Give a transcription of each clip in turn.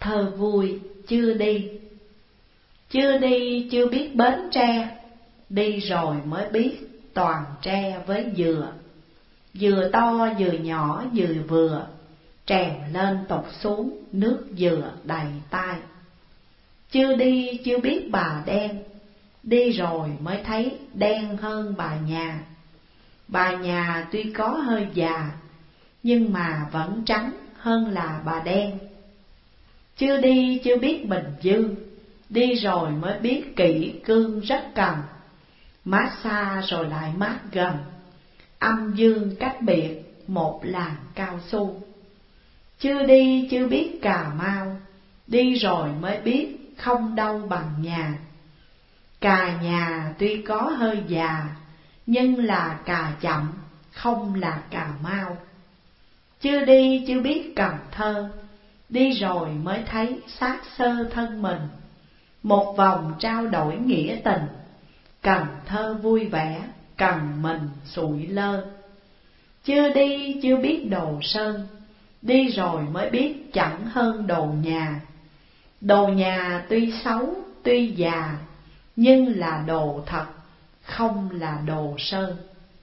Thơ vui chưa đi. Chưa đi chưa biết bến tre, đi rồi mới biết toàn tre với dừa. Dừa to dừa nhỏ dừa vừa, trèo lên tụt xuống nước dừa đầy tay. Chưa đi chưa biết bà đen, đi rồi mới thấy đen hơn bà nhà. Bà nhà tuy có hơi già, nhưng mà vẫn trắng hơn là bà đen. Chưa đi chưa biết Bình Dương, đi rồi mới biết kỷ cương rất cần. Mát xa rồi lại mát gần, âm dương cách biệt một làn cao su. Chưa đi chưa biết Cà Mau, đi rồi mới biết không đâu bằng nhà. Cà nhà tuy có hơi già, nhưng là cà chậm, không là Cà Mau. Chưa đi chưa biết Cần Thơ, đi rồi mới thấy xác xơ thân mình. Một vòng trao đổi nghĩa tình, Cần Thơ vui vẻ, cần mình sụi lơ. Chưa đi chưa biết Đồ Sơn, đi rồi mới biết chẳng hơn Đồ Nhà. Đồ Nhà tuy xấu tuy già, nhưng là đồ thật, không là Đồ Sơn.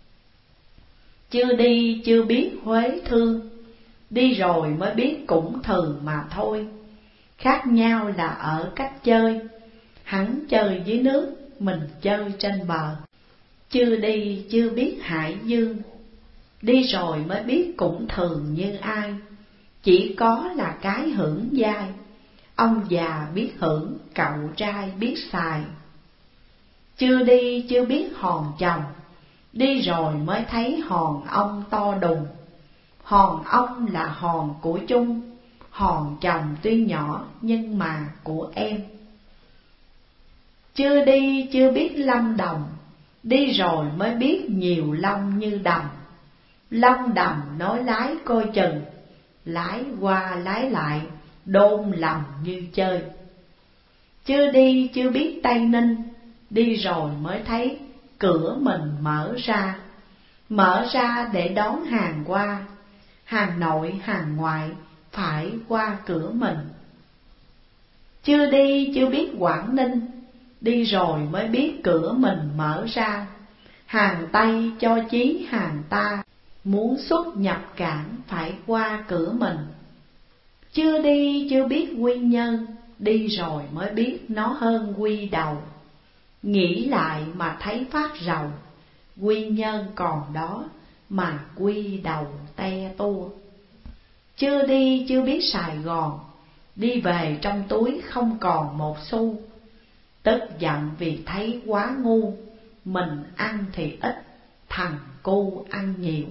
Chưa đi chưa biết Huế Thương, đi rồi mới biết cũng thừ mà thôi. Khác nhau là ở cách chơi, hắn chơi dưới nước, mình chơi trên bờ. Chưa đi chưa biết Hải Dương, đi rồi mới biết cũng thường như ai. Chỉ có là cái hưởng dai, ông già biết hưởng, cậu trai biết xài. Chưa đi chưa biết Hòn Chồng, đi rồi mới thấy hòn ong to đùng. Hòn ong là hòn của chung, hòn Chồng tuy nhỏ nhưng mà của em. Chưa đi chưa biết Lâm Đồng, đi rồi mới biết nhiều long như đầm. Long đầm nói lái coi chừng, lái qua lái lại, đôn lầm như chơi. Chưa đi chưa biết Tây Ninh, đi rồi mới thấy cửa mình mở ra. Mở ra để đón hàng qua, hàng nội hàng ngoại phải qua cửa mình. Chưa đi chưa biết Quảng Ninh, đi rồi mới biết cửa mình mở ra. Hàng Tây cho chí hàng ta, muốn xuất nhập cảng phải qua cửa mình. Chưa đi chưa biết Quy Nhơn, đi rồi mới biết nó hơn Quy Đầu. Nghĩ lại mà thấy phát rầu, Quy Nhơn còn đó mà Quy Đầu te tua. Chưa đi chưa biết Sài Gòn, đi về trong túi không còn một xu. Tức giận vì thấy quá ngu, mình ăn thì ít, thằng cu ăn nhiều.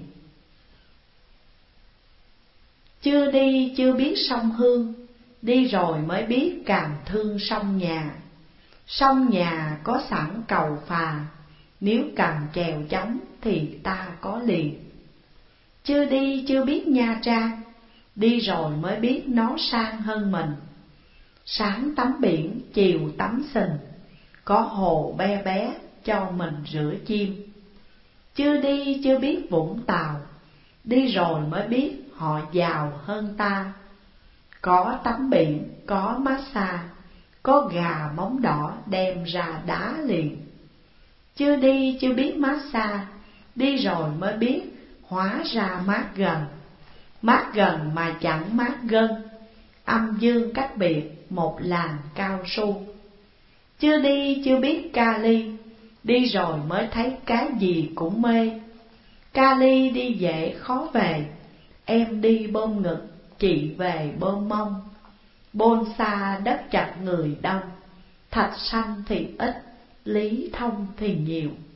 Chưa đi chưa biết sông Hương, đi rồi mới biết càng thương sông nhà. Sông nhà có sẵn cầu phà, nếu cần chèo chống thì ta có liền. Chưa đi chưa biết Nha Trang, đi rồi mới biết nó sang hơn mình. Sáng tắm biển, chiều tắm sình, có hồ be bé cho mình rửa chim. Chưa đi chưa biết Vũng Tàu, đi rồi mới biết họ giàu hơn ta. Có tắm biển, có massage, có gà móng đỏ đem ra đá liền. Chưa đi chưa biết massage, đi rồi mới biết hóa ra mát gần. Mát gần mà chẳng mát gân, âm dương cách biệt một làn cao su. Chưa đi chưa biết Cali, đi rồi mới thấy cái gì cũng mê. Cali đi dễ khó về, em đi bơm ngực, chị về bơm mông. Bôn xa đất chặt người đông, thạch xanh thì ít, lý thông thì nhiều.